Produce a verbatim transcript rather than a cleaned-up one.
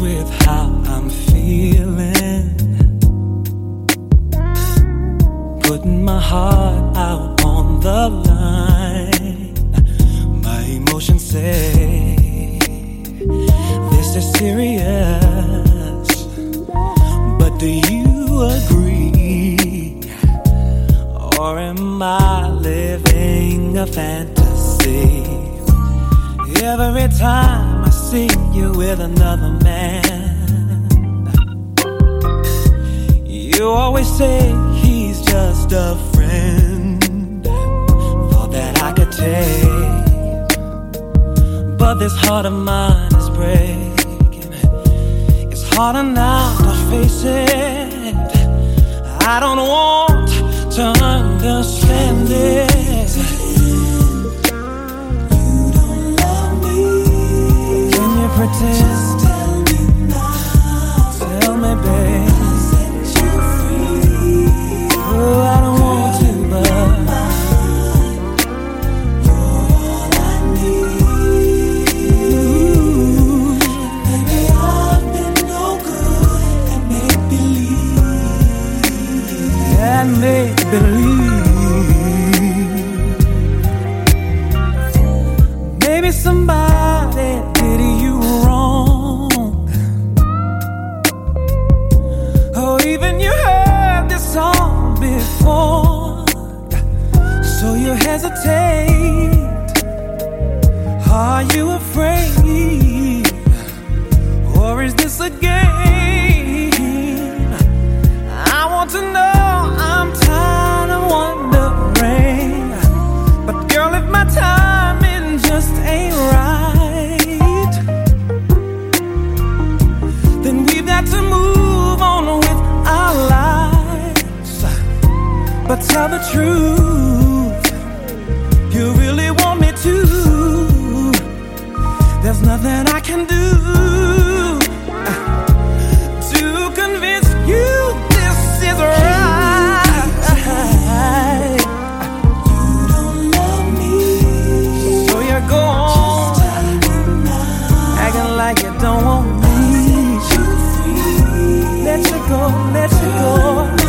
with how I'm feeling, putting my heart out on the line. My emotions say this is serious, but do you agree? Or am I living a fantasy? Every time I see you with another man, you always say he's just a friend. Thought that I could take, but this heart of mine is breaking. It's harder now to face it. I don't want to understand it. Pretend. Just tell me now. Tell me, babe. I'll set you free. Oh, I don't want to, but you're all I need. Ooh. Maybe I've been no good at make believe. At make believe. Maybe somebody did you wrong. Oh, even you heard this song before, so you hesitate. Are you afraid, or is this a game? I want to know. I'm tired of wondering, but girl, if my timing just ain't right, to move on with our lives. But tell the truth, you really want me to. There's nothing I can do to convince you this is right. You don't love me, so you go on acting like you don't want me. Let you go, let you go.